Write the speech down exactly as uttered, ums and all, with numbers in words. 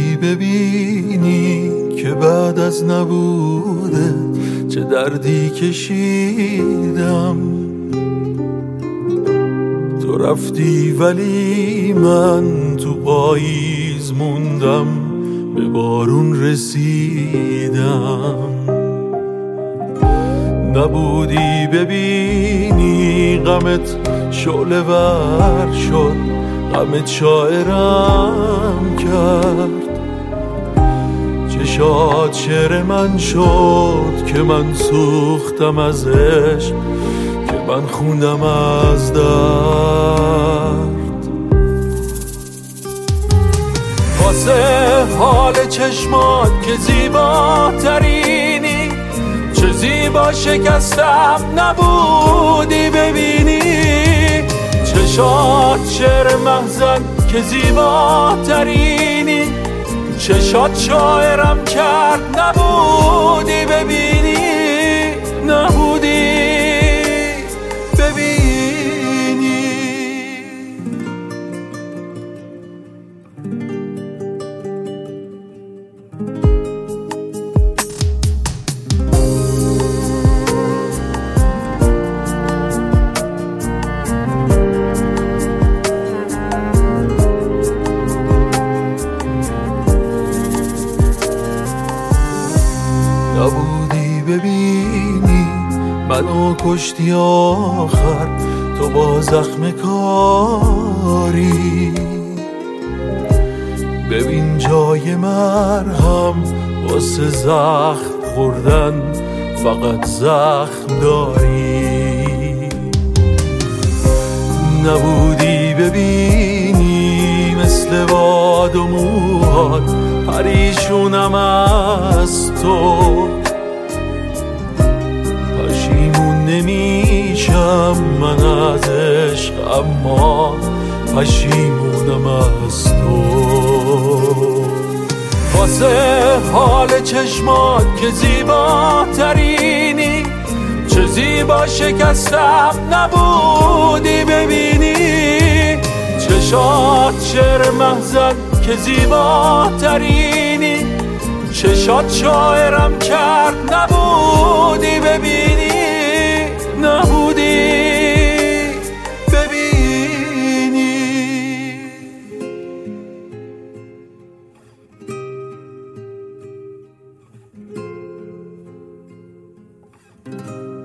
نبودی ببینی که بعد از نبوده چه دردی کشیدم. تو رفتی ولی من تو پاییز موندم، به بارون رسیدم. نبودی ببینی غمت شعله ور شد، غمت شاعرم کرد. چشات شعر من شد که من سوختم از عشق، که من خوندم از درد. واسه حال چشمات که زیباترینی، چه زیبا شکستم نبودی ببینی. چشات شعر محزن که زیباترینی، چشات شاعرم کرد نبودی ببینی. نبودی ببینی. نبودی ببینی منو کشتی آخر، تو با زخم کاری. ببین جای مرهم واسه زخم خوردن، فقط زخم داری. نبودی ببینی مثل باد و موهات پریشونم از تو. پشیمون نمیشم من از عشق، اما پشیمونم از تو. واسه حال چشمات که زیباترینی، چه زیبا شکستم نبودی ببینی. چشات شعر محزن که زیباترینی، چشات شاعرم کرد نبودی ببینی. نبودی ببینی.